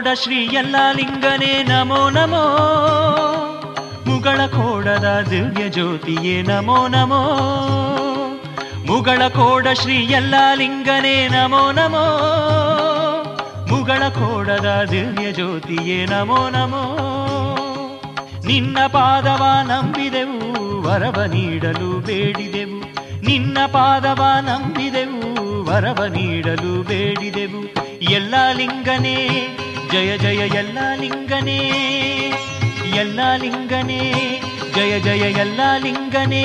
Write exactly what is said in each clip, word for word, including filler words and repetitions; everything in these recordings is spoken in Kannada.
ಶ್ರೀ ಯಲ್ಲಾಲಿಂಗನೇ ನಮೋ ನಮೋ, ಮುಗಳ ಕೋಡದ ದಿವ್ಯ ಜ್ಯೋತಿಯೇ ನಮೋ ನಮೋ, ಮುಗಳ ಕೋಡ ಶ್ರೀ ಯಲ್ಲಾಲಿಂಗನೇ ನಮೋ ನಮೋ, ಮುಗಳ ಕೋಡದ ದಿವ್ಯ ಜ್ಯೋತಿಯೇ ನಮೋ ನಮೋ. ನಿನ್ನ ಪಾದವ ನಂಬಿದೆವು ವರವ ನೀಡಲು ಬೇಡಿದೆವು, ನಿನ್ನ ಪಾದವ ನಂಬಿದೆವು ವರವ ನೀಡಲು ಬೇಡಿದೆವು. ಯಲ್ಲಾಲಿಂಗನೇ ಜಯ ಜಯ ಯಲ್ಲಾಲಿಂಗನೇ, ಯಲ್ಲಾಲಿಂಗನೇ ಜಯ ಜಯ ಯಲ್ಲಾಲಿಂಗನೇ.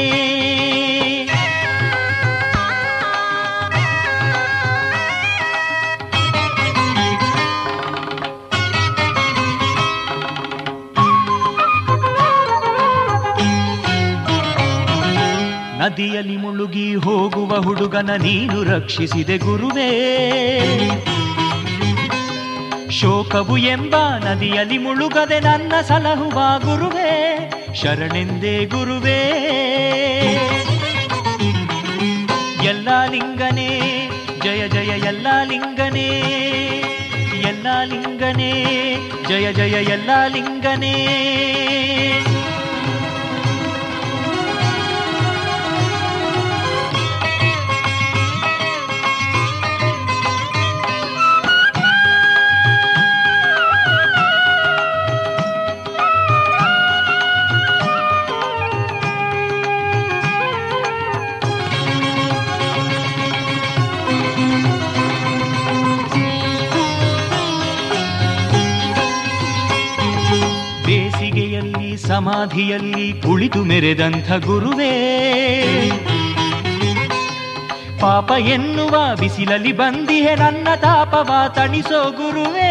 ನದಿಯಲ್ಲಿ ಮುಳುಗಿ ಹೋಗುವ ಹುಡುಗನ ನೀನು ರಕ್ಷಿಸಿದೆ ಗುರುವೇ, ಶೋಕವು ಎಂಬ ನದಿಯಲ್ಲಿ ಮುಳುಗದೆ ನನ್ನ ಸಲಹುವ ಗುರುವೇ, ಶರಣೆಂದೇ ಗುರುವೇ. ಯಲ್ಲಾಲಿಂಗನೇ ಜಯ ಜಯ ಯಲ್ಲಾಲಿಂಗನೇ, ಯಲ್ಲಾಲಿಂಗನೇ ಜಯ ಜಯ ಯಲ್ಲಾಲಿಂಗನೇ. ಬೇಸಿಗೆಯಲ್ಲಿ ಸಮಾಧಿಯಲ್ಲಿ ಕುಳಿತು ಮೆರೆದಂಥ ಗುರುವೇ, ಪಾಪ ಎನ್ನುವ ಬಿಸಿಲಲ್ಲಿ ಬಂದಿಹೆ ನನ್ನ ತಾಪವ ತಣಿಸೋ ಗುರುವೇ.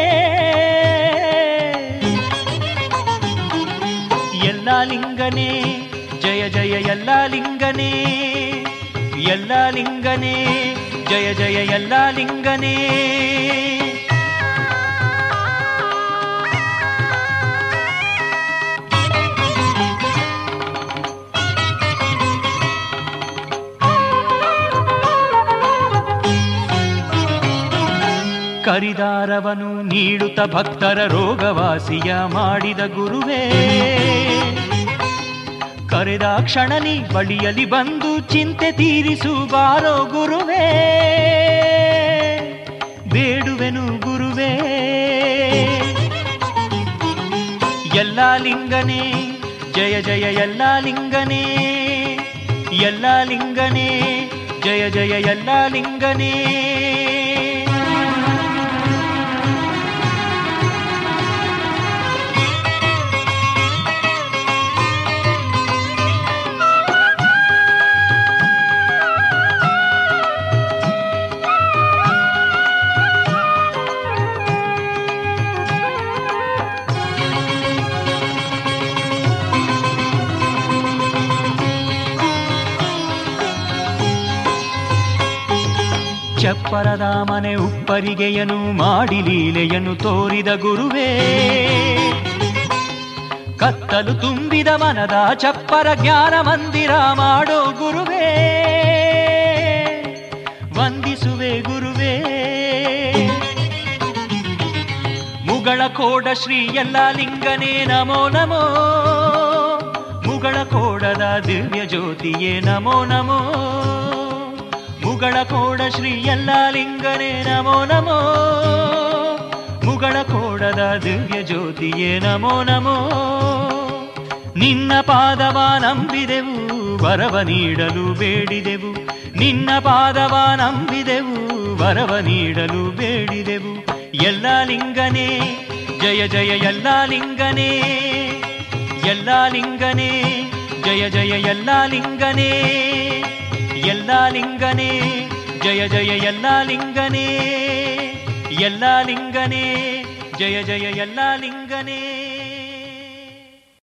ಯಲ್ಲಾಲಿಂಗನೇ ಜಯ ಜಯ ಯಲ್ಲಾಲಿಂಗನೇ, ಯಲ್ಲಾಲಿಂಗನೇ ಜಯ ಜಯ ಯಲ್ಲಾಲಿಂಗನೇ. ಕರಿದಾರವನು ನೀಡುತ್ತ ಭಕ್ತರ ರೋಗವಾಸಿಯ ಮಾಡಿದ ಗುರುವೇ, ಕರೆದ ಕ್ಷಣನಿ ಬಳಿಯಲ್ಲಿ ಬಂದು ಚಿಂತೆ ತೀರಿಸು ಬಾರೋ ಗುರುವೇ. ಬೇಡುವೆನು ಗುರುವೇ. ಯಲ್ಲಾಲಿಂಗನೇ ಜಯ ಜಯ ಯಲ್ಲಾಲಿಂಗನೇ, ಯಲ್ಲಾಲಿಂಗನೇ ಜಯ ಜಯ ಯಲ್ಲಾಲಿಂಗನೇ. ಚಪ್ಪರದ ಮನೆ ಉಪ್ಪರಿಗೆಯನು ಮಾಡಿ ಲೀಲೆಯನ್ನು ತೋರಿದ ಗುರುವೇ, ಕತ್ತಲು ತುಂಬಿದ ಮನದ ಚಪ್ಪರ ಜ್ಞಾನ ಮಂದಿರ ಮಾಡೋ ಗುರುವೇ. ವಂದಿಸುವೆ ಗುರುವೇ. ಮುಗಳ ಕೋಡ ಶ್ರೀ ಯಲ್ಲಾಲಿಂಗನೇ ನಮೋ ನಮೋ, ಮುಗಳ ಕೋಡದ ದಿವ್ಯ ಜ್ಯೋತಿಯೇ ನಮೋ ನಮೋ, ಮುಗಳ ಕೋಡ ಶ್ರೀ ಯಲ್ಲಾಲಿಂಗನೇ ನಮೋ ನಮೋ, ಮುಗಳ ಕೋಡದ ದಿವ್ಯ ಜ್ಯೋತಿಯೇ ನಮೋ ನಮೋ. ನಿನ್ನ ಪಾದವ ನಂಬಿದೆವು ವರವ ನೀಡಲು ಬೇಡಿದೆವು, ನಿನ್ನ ಪಾದವ ನಂಬಿದೆವು ವರವ ನೀಡಲು ಬೇಡಿದೆವು. ಯಲ್ಲಾಲಿಂಗನೇ ಜಯ ಜಯ ಯಲ್ಲಾಲಿಂಗನೇ, ಯಲ್ಲಾಲಿಂಗನೇ ಜಯ ಜಯ ಯಲ್ಲಾಲಿಂಗನೇ, ಯಲ್ಲಾಲಿಂಗನೇ ಜಯ ಜಯ ಯಲ್ಲಾಲಿಂಗನೇ, ಯಲ್ಲಾಲಿಂಗನೇ ಜಯ ಜಯ ಯಲ್ಲಾಲಿಂಗನೇ.